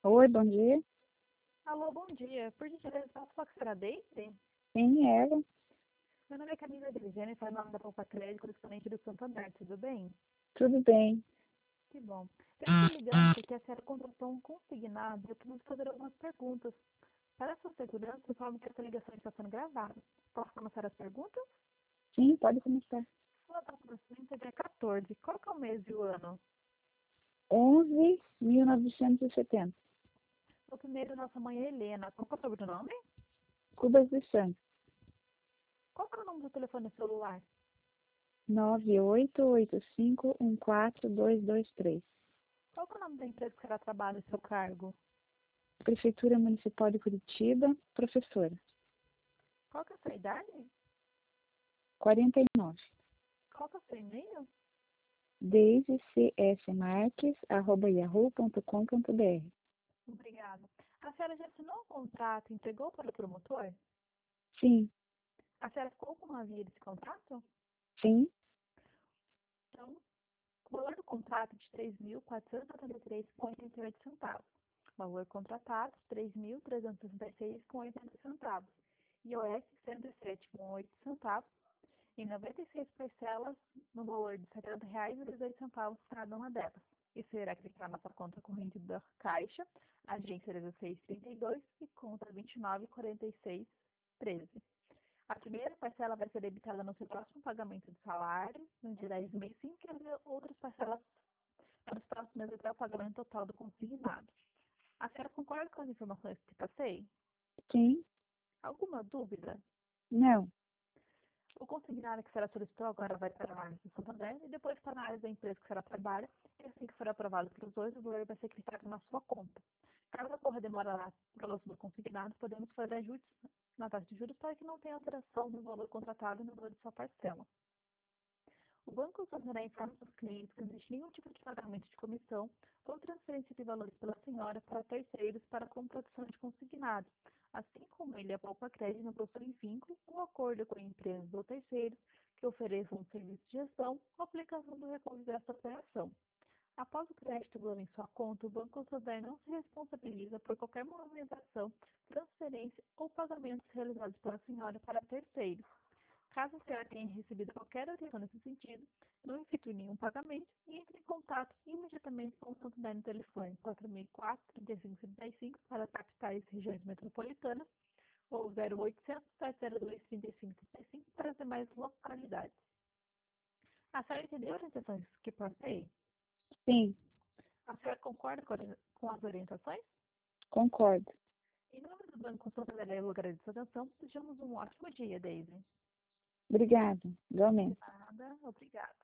Oi, bom dia. Alô, bom dia. Por gentileza, posso falar com a senhora Deise? Quem é ela? Meu nome é Camila Dirigene, faz nome da Poupa Crédito, correspondente do Santander, tudo bem? Tudo bem? Que bom. Eu estou ligando porque a senhora contratou um consignado e eu preciso fazer algumas perguntas. Para a sua segurança, informo que essa ligação está sendo gravada. Posso começar as perguntas? Sim, pode começar. Sua data de nascimento é dia 14. Qual que é o mês e o ano? 11.970. O primeiro, nossa mãe é Helena. Qual que é o sobrenome? Cubas de Santos. Qual que é o nome do telefone celular? 9885142223. Qual que é o nome da empresa que a senhora trabalha e seu cargo? Prefeitura Municipal de Curitiba, professora. Qual que é a sua idade? 49. Qual que é o seu e-mail? deisecsmarques@yahoo.com.br. Obrigada. A senhora já assinou o contrato e entregou para o promotor? Sim, A senhora ficou com uma via desse contrato? sim, Então, o valor do contrato é de R$ 3.473,88. Valor contratado, R$ 3.366,80. IOS, R$ 107,08. Em 96 parcelas, no valor de R$ 70,18 cada uma delas. Isso irá clicar na sua conta corrente da Caixa, agência 1632 e conta 294613. A primeira parcela vai ser debitada no seu próximo pagamento de salário, no dia 10 do mês 5, e as outras parcelas nos próximos meses até o pagamento total do consignado. A senhora concorda com as informações que passei? sim, Alguma dúvida? não. O consignado que será solicitou agora vai para a análise do Santander e depois para a análise da empresa que será trabalha. E assim que for aprovado pelos dois, o valor vai ser creditado na sua conta. Caso ocorra demora lá para o lance do consignado, podemos fazer ajustes na taxa de juros para que não tenha alteração no valor contratado e no valor de sua parcela. O Banco Santander informa aos clientes que não existe nenhum tipo de pagamento de comissão ou transferência de valores pela senhora para terceiros para a comprodução de consignado, assim como ele, a Poupa Crédito, não possui vínculo ou acordo com empresas ou terceiros que ofereçam um serviço de gestão ou aplicação do recurso dessa operação. Após o crédito valor em sua conta, o Banco Santander não se responsabiliza por qualquer movimentação, transferência ou pagamentos realizados pela senhora para terceiros. Caso a senhora tenha recebido qualquer orientação nesse sentido, não efetue nenhum pagamento e entre em contato imediatamente com o Santander no telefone 4004-3535 para capitais e regiões metropolitanas ou 0800-702-3535 para as demais localidades. A senhora entendeu as orientações que passei? Sim, A senhora concorda com as orientações? concordo. Em nome do Banco Santander, eu agradeço a atenção. Desejamos um ótimo dia, Daisy. Obrigada, De igualmente. nada, obrigada.